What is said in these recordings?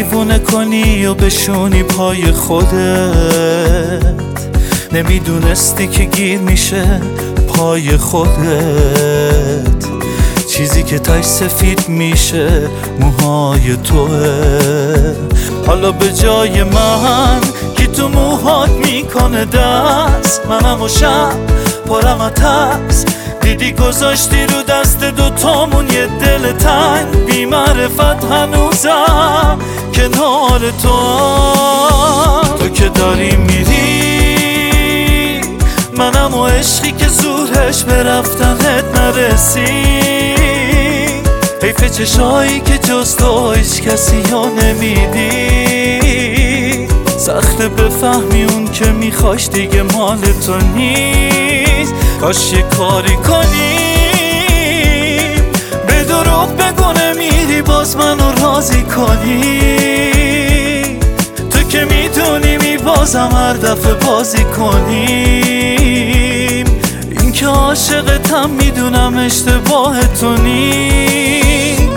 دیوونه کنی و بشونی پای خودت. نمیدونستی که گیر میشه پای خودت. چیزی که تاش سفید میشه موهای توه. حالا به جای من کی تو موهات میکنه دست، منم و شب پرم از ترس. دیدی گذاشتی رو دست دوتامون یه دل تنگ، بی معرفت هنوزم کنار تو که داری میری. منم و عشقی که زورش به رفتنت نرسید. حیف چشایی که جز تو هیچ کسی ها نمیدی. سخته بفهمی اون که میخواش دیگه مال تو نیست. کاش یه کاری کنی به دروغ بگو نمیری باز منو راضی کنی. تو که میدونی میبازم هر دفعه بازی کنیم. این که عاشقتم میدونم اشتباه تو نیست.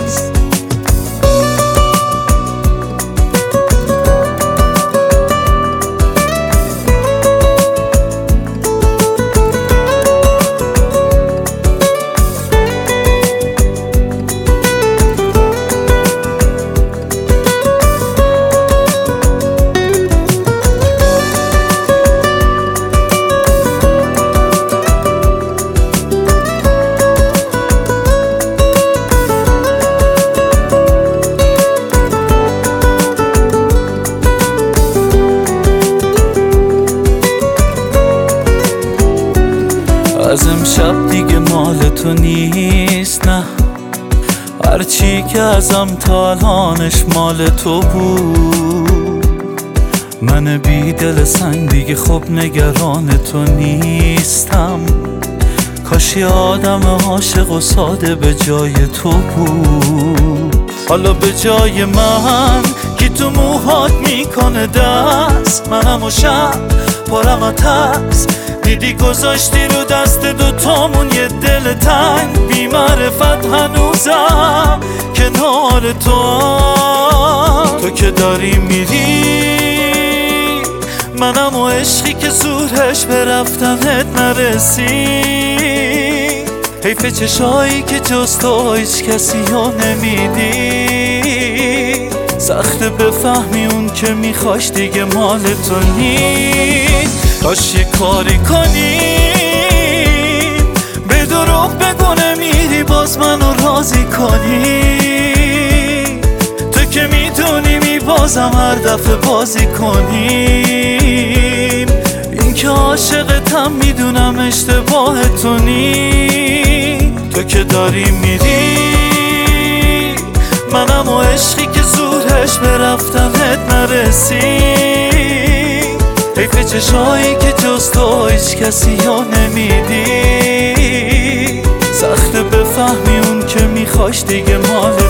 از امشب دیگه مال تو نیست، نه. هرچی که ازم تا الانش مال تو بود. من بی دل سنگ دیگه خب نگران تو نیستم. کاش یه آدم عاشق و ساده به جای تو بود. حالا به جای من کی تو موهات میکنه دست، منم و شب پرم از ترس. دیدی گذاشتی رو دست دوتامون یه دل تنگ، بی معرفت هنوزم کنار تو که داری میری. منم و عشقی که زورش به رفتنت نرسید. حیف چشایی که جز تو هیچ کسی ها نمیدی. سخته بفهمی اون که میخواش دیگه مال تو نیست. کاش یه کاری کنی به دروغ بگو نمیری باز منو راضی کنی. تو که میدونی میبازم هر دفعه بازی کنیم. این که عاشقتم میدونم اشتباه تو نیست. تو که داری میری. منم و عشقی که زورش به رفتنت نرسید. حیف چشایی که جز تو هیچ کسی ها نمیدی. سخته بفهمی اون که میخواش دیگه مال